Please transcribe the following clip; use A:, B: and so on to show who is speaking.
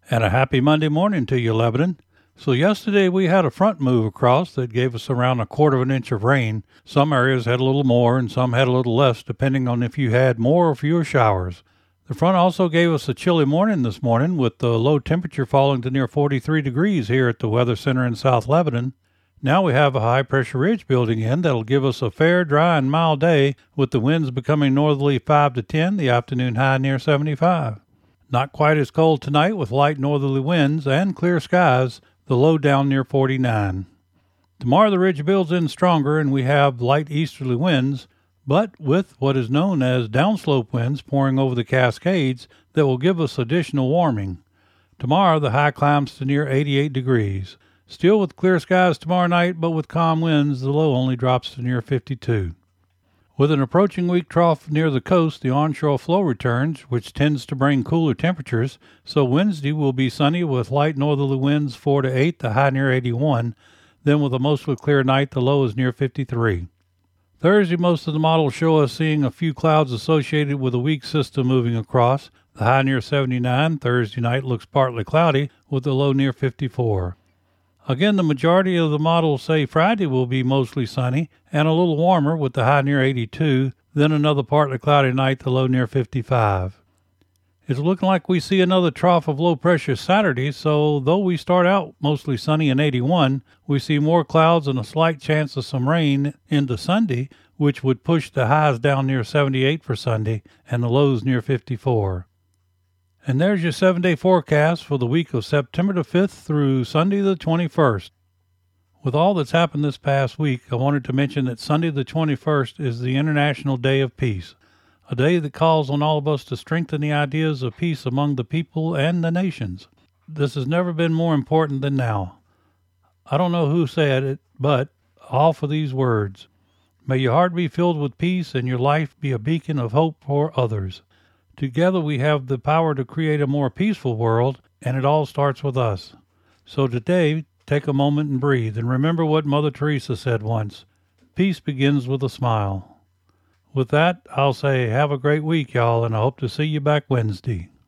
A: And a happy Monday morning to you, Lebanon. So yesterday we had a front move across that gave us around a quarter of an inch of rain. Some areas had a little more and some had a little less, depending on if you had more or fewer showers. The front also gave us a chilly morning this morning, with the low temperature falling to near 43 degrees here at the Weather Center in South Lebanon. Now we have a high-pressure ridge building in that'll give us a fair, dry, and mild day, with the winds becoming northerly 5 to 10, the afternoon high near 75. Not quite as cold tonight with light northerly winds and clear skies, the low down near 49. Tomorrow the ridge builds in stronger and we have light easterly winds, but with what is known as downslope winds pouring over the Cascades that will give us additional warming. Tomorrow the high climbs to near 88 degrees. Still with clear skies tomorrow night, but with calm winds, the low only drops to near 52. With an approaching weak trough near the coast, the onshore flow returns, which tends to bring cooler temperatures, so Wednesday will be sunny with light northerly winds 4 to 8, the high near 81. Then with a mostly clear night, the low is near 53. Thursday, most of the models show us seeing a few clouds associated with a weak system moving across. The high near 79. Thursday night looks partly cloudy with the low near 54. Again, the majority of the models say Friday will be mostly sunny and a little warmer with the high near 82, then another partly cloudy night, the low near 55. It's looking like we see another trough of low pressure Saturday, so though we start out mostly sunny and 81, we see more clouds and a slight chance of some rain into Sunday, which would push the highs down near 78 for Sunday and the lows near 54. And there's your 7-day forecast for the week of September the 5th through Sunday the 21st. With all that's happened this past week, I wanted to mention that Sunday the 21st is the International Day of Peace, a day that calls on all of us to strengthen the ideas of peace among the people and the nations. This has never been more important than now. I don't know who said it, but all for these words. May your heart be filled with peace and your life be a beacon of hope for others. Together we have the power to create a more peaceful world, and it all starts with us. So today, take a moment and breathe, and remember what Mother Teresa said once. Peace begins with a smile. With that, I'll say have a great week, y'all, and I hope to see you back Wednesday.